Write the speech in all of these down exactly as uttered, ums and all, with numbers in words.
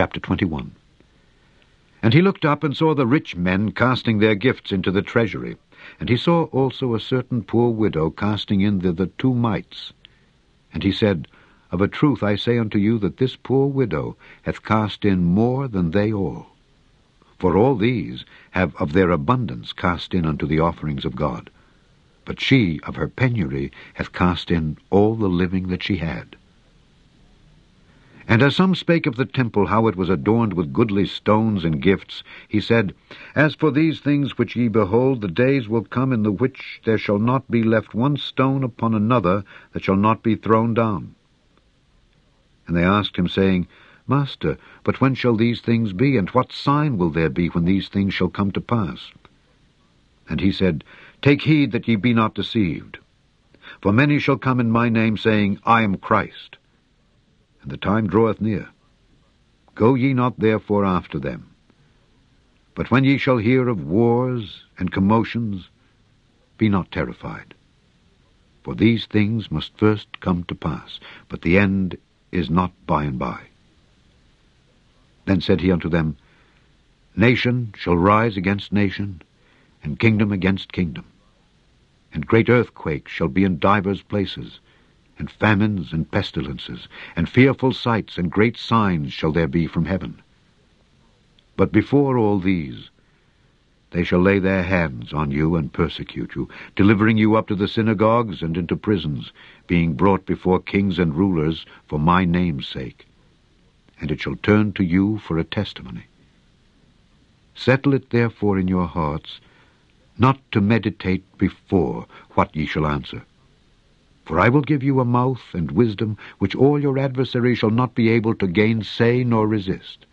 Chapter twenty-one. And he looked up and saw the rich men casting their gifts into the treasury. And he saw also a certain poor widow casting in thither two mites. And he said, Of a truth I say unto you that this poor widow hath cast in more than they all. For all these have of their abundance cast in unto the offerings of God. But she of her penury hath cast in all the living that she had. And as some spake of the temple, how it was adorned with goodly stones and gifts, he said, As for these things which ye behold, the days will come in the which there shall not be left one stone upon another that shall not be thrown down. And they asked him, saying, Master, but when shall these things be, and what sign will there be when these things shall come to pass? And he said, Take heed that ye be not deceived. For many shall come in my name, saying, I am Christ. And the time draweth near. Go ye not therefore after them. But when ye shall hear of wars and commotions, be not terrified. For these things must first come to pass, but the end is not by and by. Then said he unto them, Nation shall rise against nation, and kingdom against kingdom. And great earthquakes shall be in divers places, and famines and pestilences, and fearful sights and great signs shall there be from heaven. But before all these, they shall lay their hands on you and persecute you, delivering you up to the synagogues and into prisons, being brought before kings and rulers for my name's sake. And it shall turn to you for a testimony. Settle it therefore in your hearts, not to meditate before what ye shall answer. For I will give you a mouth and wisdom, which all your adversaries shall not be able to gainsay nor resist.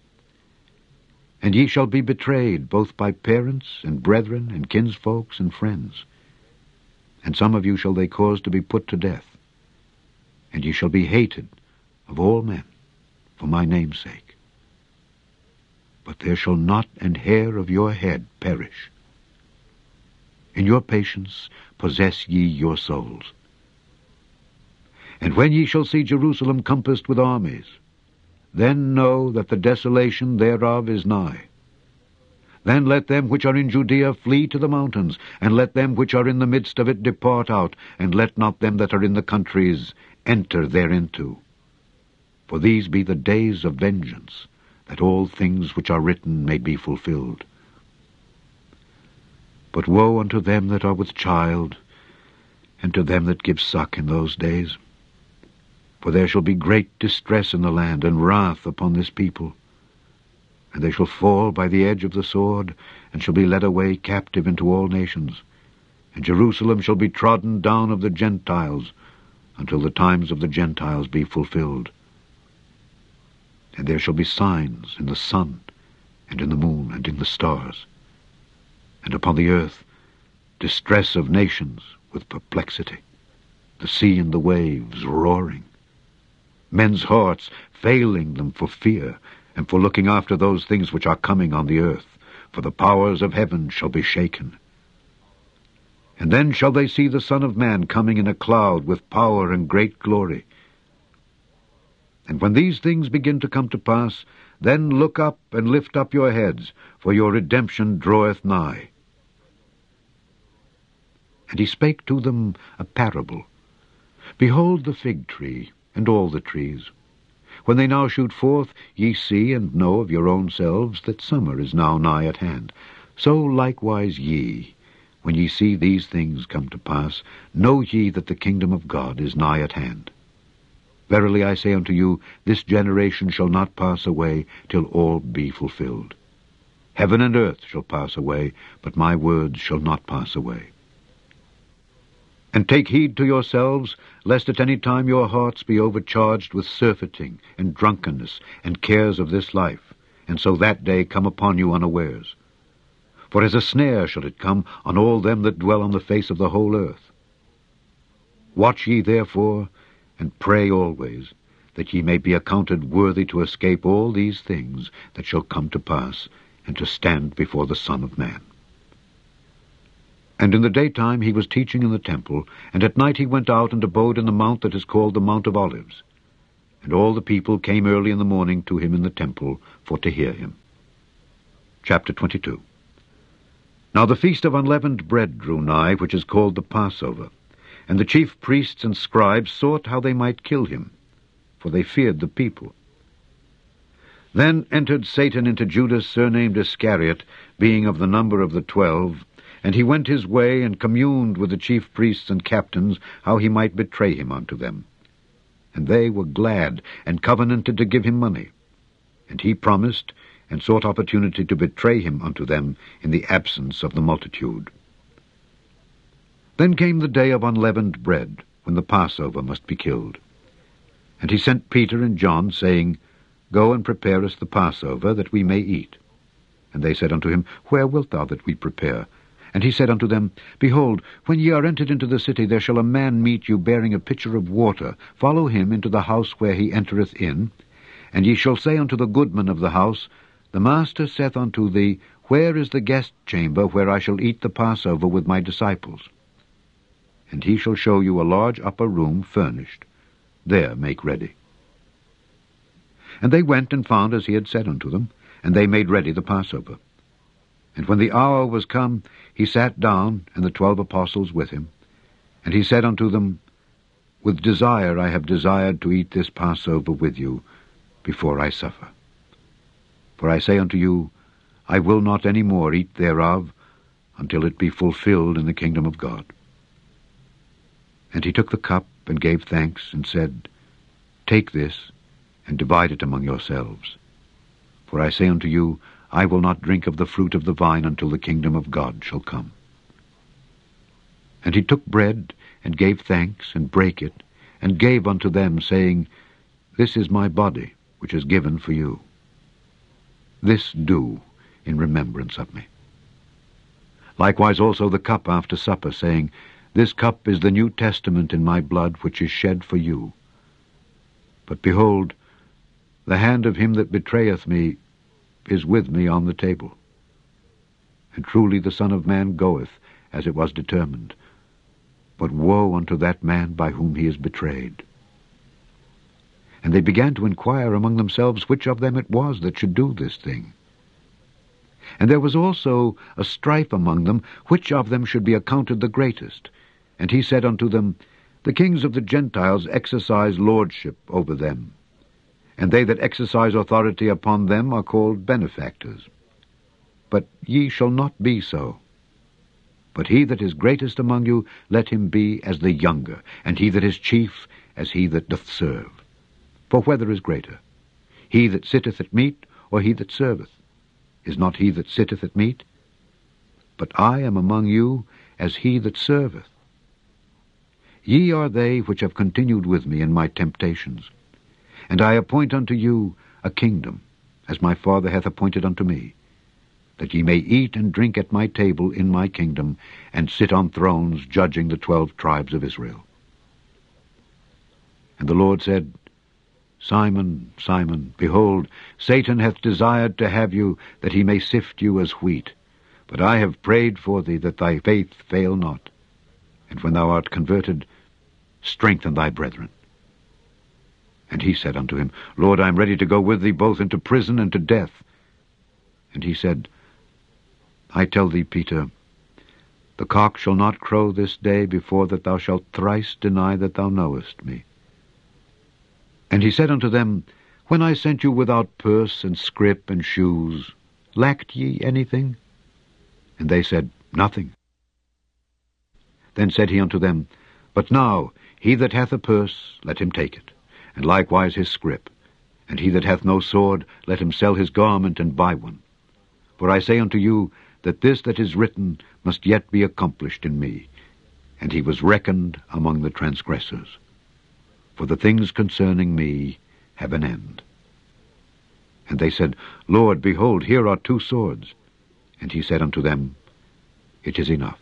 And ye shall be betrayed both by parents and brethren and kinsfolks and friends. And some of you shall they cause to be put to death. And ye shall be hated of all men for my name's sake. But there shall not an hair of your head perish. In your patience possess ye your souls. And when ye shall see Jerusalem compassed with armies, then know that the desolation thereof is nigh. Then let them which are in Judea flee to the mountains, and let them which are in the midst of it depart out, and let not them that are in the countries enter thereinto. For these be the days of vengeance, that all things which are written may be fulfilled. But woe unto them that are with child, and to them that give suck in those days. For there shall be great distress in the land, and wrath upon this people. And they shall fall by the edge of the sword, and shall be led away captive into all nations. And Jerusalem shall be trodden down of the Gentiles, until the times of the Gentiles be fulfilled. And there shall be signs in the sun, and in the moon, and in the stars. And upon the earth distress of nations with perplexity, the sea and the waves roaring, men's hearts failing them for fear, and for looking after those things which are coming on the earth, for the powers of heaven shall be shaken. And then shall they see the Son of Man coming in a cloud with power and great glory. And when these things begin to come to pass, then look up and lift up your heads, for your redemption draweth nigh. And he spake to them a parable. Behold the fig tree, and all the trees. When they now shoot forth, ye see and know of your own selves that summer is now nigh at hand. So likewise ye, when ye see these things come to pass, know ye that the kingdom of God is nigh at hand. Verily I say unto you, this generation shall not pass away till all be fulfilled. Heaven and earth shall pass away, but my words shall not pass away. And take heed to yourselves, lest at any time your hearts be overcharged with surfeiting, and drunkenness, and cares of this life, and so that day come upon you unawares. For as a snare shall it come on all them that dwell on the face of the whole earth. Watch ye therefore, and pray always, that ye may be accounted worthy to escape all these things that shall come to pass, and to stand before the Son of Man. And in the daytime he was teaching in the temple, and at night he went out and abode in the mount that is called the Mount of Olives. And all the people came early in the morning to him in the temple for to hear him. Chapter twenty-two. Now the feast of unleavened bread drew nigh, which is called the Passover. And the chief priests and scribes sought how they might kill him, for they feared the people. Then entered Satan into Judas, surnamed Iscariot, being of the number of the twelve, and he went his way and communed with the chief priests and captains how he might betray him unto them. And they were glad, and covenanted to give him money. And he promised, and sought opportunity to betray him unto them in the absence of the multitude. Then came the day of unleavened bread, when the Passover must be killed. And he sent Peter and John, saying, Go and prepare us the Passover, that we may eat. And they said unto him, Where wilt thou that we prepare? And he said unto them, Behold, when ye are entered into the city, there shall a man meet you bearing a pitcher of water. Follow him into the house where he entereth in. And ye shall say unto the goodman of the house, The master saith unto thee, Where is the guest chamber where I shall eat the Passover with my disciples? And he shall show you a large upper room furnished. There make ready. And they went and found as he had said unto them, and they made ready the Passover. And when the hour was come, he sat down, and the twelve apostles with him. And he said unto them, With desire I have desired to eat this Passover with you before I suffer. For I say unto you, I will not any more eat thereof until it be fulfilled in the kingdom of God. And he took the cup, and gave thanks, and said, Take this, and divide it among yourselves. For I say unto you, I will not drink of the fruit of the vine until the kingdom of God shall come. And he took bread, and gave thanks, and brake it, and gave unto them, saying, This is my body, which is given for you. This do in remembrance of me. Likewise also the cup after supper, saying, This cup is the New Testament in my blood, which is shed for you. But behold, the hand of him that betrayeth me is with me on the table. And truly the Son of Man goeth, as it was determined. But woe unto that man by whom he is betrayed. And they began to inquire among themselves which of them it was that should do this thing. And there was also a strife among them, which of them should be accounted the greatest. And he said unto them, The kings of the Gentiles exercise lordship over them, and they that exercise authority upon them are called benefactors. But ye shall not be so. But he that is greatest among you, let him be as the younger, and he that is chief as he that doth serve. For whether is greater, he that sitteth at meat, or he that serveth? Is not he that sitteth at meat? But I am among you as he that serveth. Ye are they which have continued with me in my temptations. And I appoint unto you a kingdom, as my Father hath appointed unto me, that ye may eat and drink at my table in my kingdom, and sit on thrones judging the twelve tribes of Israel. And the Lord said, Simon, Simon, behold, Satan hath desired to have you, that he may sift you as wheat. But I have prayed for thee, that thy faith fail not. And when thou art converted, strengthen thy brethren. And he said unto him, Lord, I am ready to go with thee both into prison and to death. And he said, I tell thee, Peter, the cock shall not crow this day before that thou shalt thrice deny that thou knowest me. And he said unto them, When I sent you without purse and scrip and shoes, lacked ye anything? And they said, Nothing. Then said he unto them, But now he that hath a purse, let him take it, and likewise his scrip. And he that hath no sword, let him sell his garment and buy one. For I say unto you, that this that is written must yet be accomplished in me. And he was reckoned among the transgressors. For the things concerning me have an end. And they said, Lord, behold, here are two swords. And he said unto them, It is enough.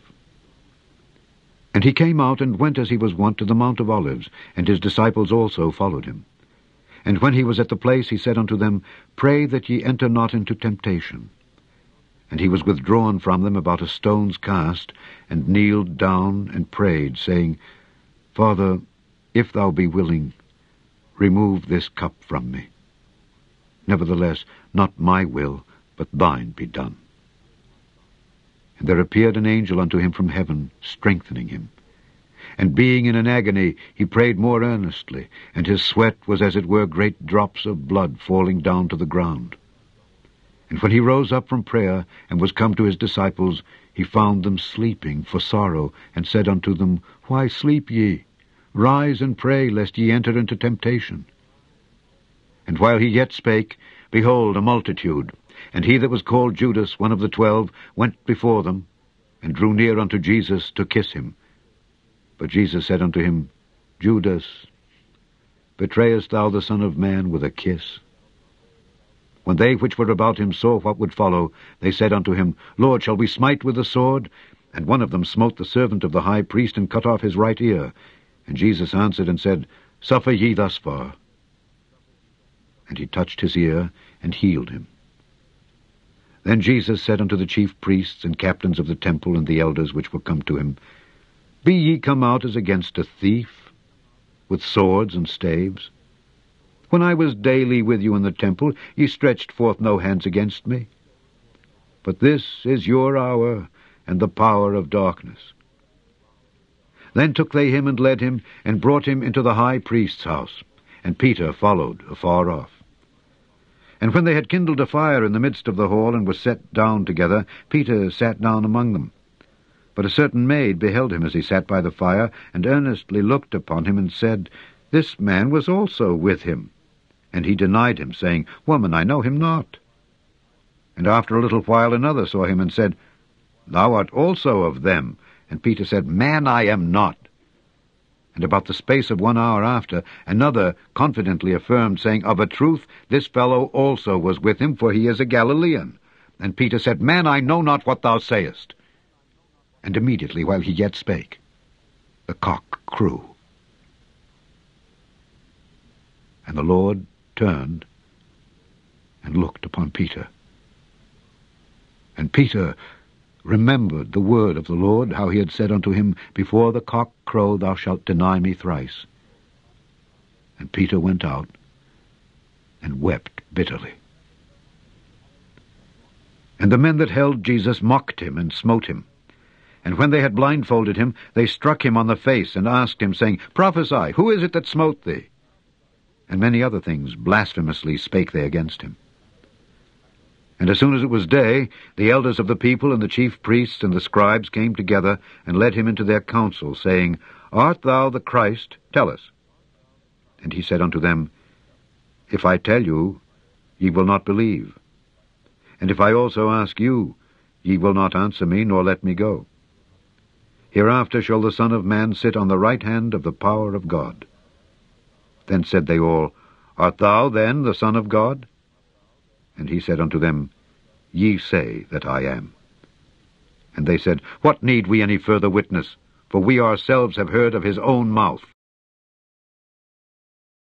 And he came out and went as he was wont to the Mount of Olives, and his disciples also followed him. And when he was at the place, he said unto them, Pray that ye enter not into temptation. And he was withdrawn from them about a stone's cast, and kneeled down and prayed, saying, Father, if thou be willing, remove this cup from me. Nevertheless, not my will, but thine be done. And there appeared an angel unto him from heaven, strengthening him. And being in an agony, he prayed more earnestly, and his sweat was as it were great drops of blood falling down to the ground. And when he rose up from prayer, and was come to his disciples, he found them sleeping for sorrow, and said unto them, Why sleep ye? Rise and pray, lest ye enter into temptation. And while he yet spake, behold, a multitude, and he that was called Judas, one of the twelve, went before them, and drew near unto Jesus to kiss him. But Jesus said unto him, Judas, betrayest thou the Son of Man with a kiss? When they which were about him saw what would follow, they said unto him, Lord, shall we smite with the sword? And one of them smote the servant of the high priest, and cut off his right ear. And Jesus answered and said, Suffer ye thus far. And he touched his ear, and healed him. Then Jesus said unto the chief priests and captains of the temple and the elders which were come to him, Be ye come out as against a thief, with swords and staves? When I was daily with you in the temple, ye stretched forth no hands against me. But this is your hour, and the power of darkness. Then took they him and led him, and brought him into the high priest's house, and Peter followed afar off. And when they had kindled a fire in the midst of the hall, and were set down together, Peter sat down among them. But a certain maid beheld him as he sat by the fire, and earnestly looked upon him, and said, This man was also with him. And he denied him, saying, Woman, I know him not. And after a little while another saw him, and said, Thou art also of them. And Peter said, Man, I am not. And about the space of one hour after, another confidently affirmed, saying, Of a truth, this fellow also was with him, for he is a Galilean. And Peter said, Man, I know not what thou sayest. And immediately, while he yet spake, the cock crew. And the Lord turned and looked upon Peter. And Peter remembered the word of the Lord, how he had said unto him, Before the cock crow thou shalt deny me thrice. And Peter went out and wept bitterly. And the men that held Jesus mocked him and smote him. And when they had blindfolded him, they struck him on the face, and asked him, saying, Prophesy, who is it that smote thee? And many other things blasphemously spake they against him. And as soon as it was day, the elders of the people and the chief priests and the scribes came together, and led him into their council, saying, Art thou the Christ? Tell us. And he said unto them, If I tell you, ye will not believe. And if I also ask you, ye will not answer me, nor let me go. Hereafter shall the Son of Man sit on the right hand of the power of God. Then said they all, Art thou then the Son of God? And he said unto them, Ye say that I am. And they said, What need we any further witness? For we ourselves have heard of his own mouth.